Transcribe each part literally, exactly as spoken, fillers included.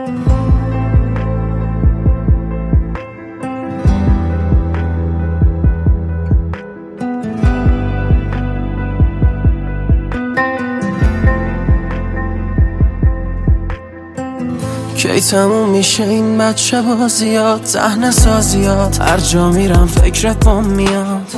کی تموم میشه این بچه بازیات، صحنه سازیات، هر جا میرم فکرت بام میاد.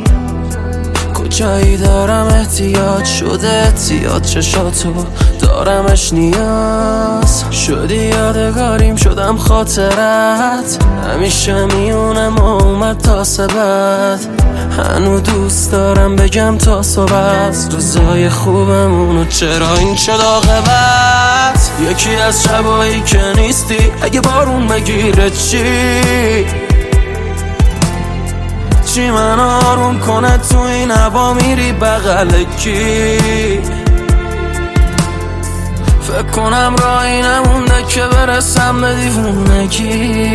کجایی دارم احتیاج شده احتیاط، چشاتو دارمش نیاز. شدی یادگاریم شدم خاطرت، همیشه میونم اومد تا سبت. هنو دوست دارم بگم تا صبح روزای خوبمونو چرا این شد عاقبت. یکی از شبایی که نیستی اگه بارون بگیره چی؟ چی من آروم کنه تو این هوا میری بغل کی؟ فکر کنم راهی نمونده که برسم به دیوونگی.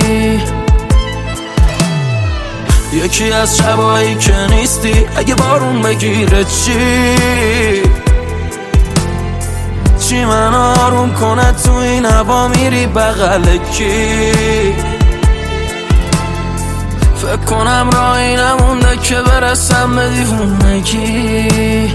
یکی از شبایی که نیستی اگه بارون بگیره چی؟ چی من آروم کنه تو این هوا میری بغل کی؟ فکر کنم راهی نمونده که برسم به دیوونگی.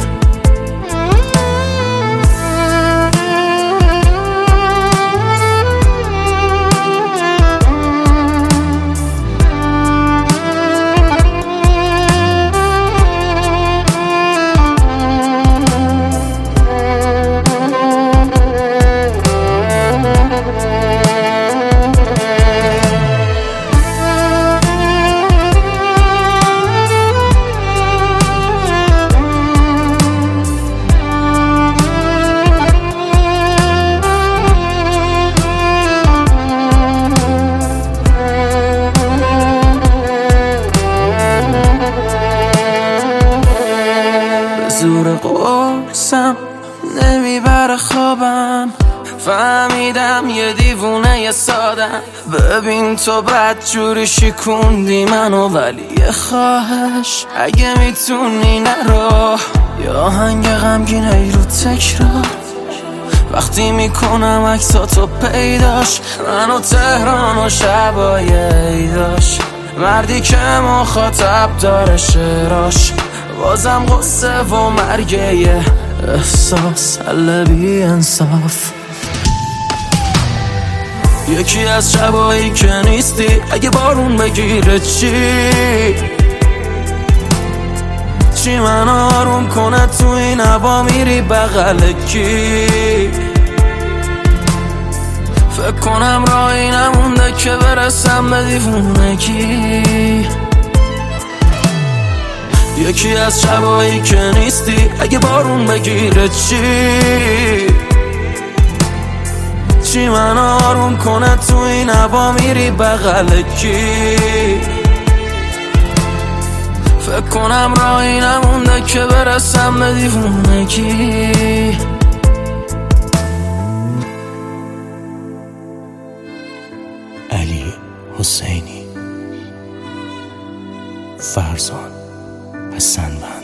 زور قرصم نمیبره خوابم، فهمیدم یه دیوونه یه سادم. ببین تو بد جوری شکوندی منو، ولی یه خواهش اگه میتونی نرو. یا آهنگ غمگین ای رو تکرار، وقتی میکنم عکساتو پیداش. منو تهران و شبای عیداش، مردی که مخاطب داره شعراش. بازم قصه و مرگه یه احساس، حل بی انصاف. یکی از شبایی که نیستی اگه بارون بگیره چی؟ چی من آروم کنه تو این هوا میری بغل کی؟ فکر کنم راهی نمونده که برسم به دیوونگی. یکی از شبایی که نیستی اگه بارون بگیره چی؟ چی من آروم کنه تو این هوا میری بغل کی؟ فکر کنم راهی نمونده که برسم به دیوونگی. علی حسینی، فرزان حسن